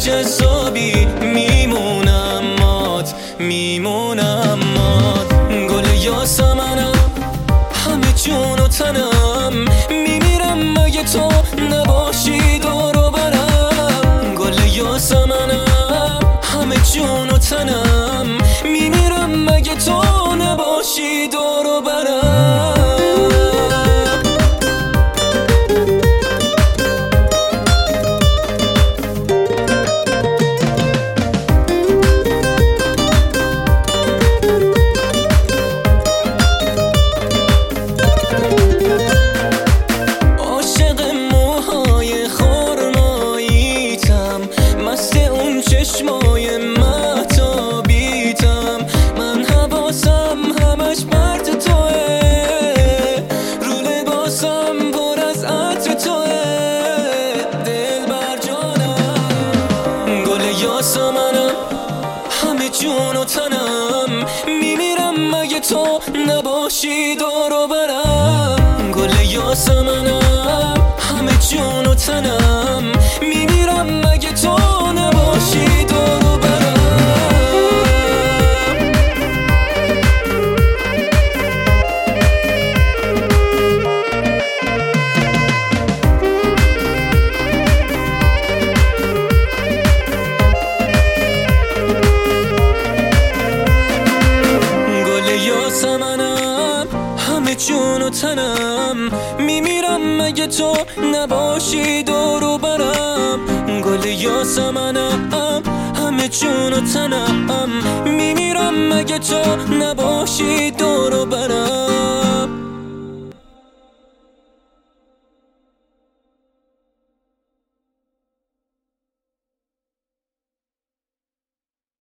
جذابی میمونم مات، میمونم مات. گل یاسمنم همه جون و تنم، میمیرم مگه تو نباشی دور و برم. گل یاسمنم همه جون و تنم، میمیرم مگه تو نباشی دور و برم. چشمای مهتابیتم، من حواسم همش پرت توه، رو لباسم پر از عطر توه، دل بر جانم. گل یاسمنم همه جون و تنم، میمیرم مگه تو نباشی دور و برم. گل یاسمنم همه جون و تنم، میمیرم مگه تو نباشی دور و برم. گل یاسمنم همه جون و تنم، میمیرم مگه تو نباشی دور و برم. گل یاسمنم همه جون و تنم، میمیرم مگه تو نباشی دور و برم.